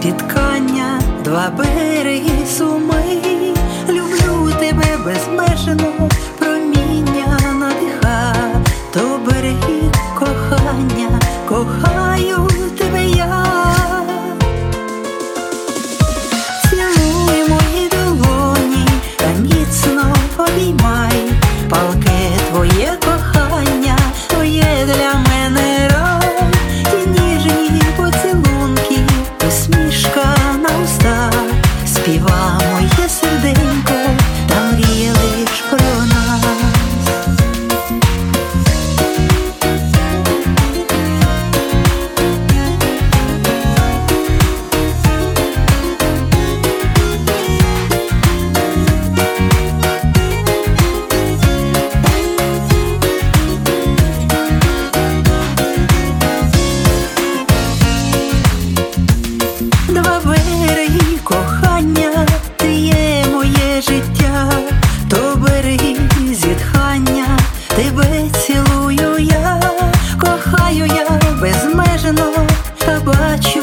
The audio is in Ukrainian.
спіткання, два береги суми. Люблю тебе безмежно, проміння надиха, то береги кохання, кохаю тебе я. Цілуй мої долоні та міцно обіймай, палке твоє кохання, твоє для мене рай. І ніжні поцілунки, усмішка на устах, співа моє серденько, та мріє лиш про нас. Два береги кохання, ти є моє життя, то береги зітхання, тебе цілую я, кохаю я безмежно, та бачу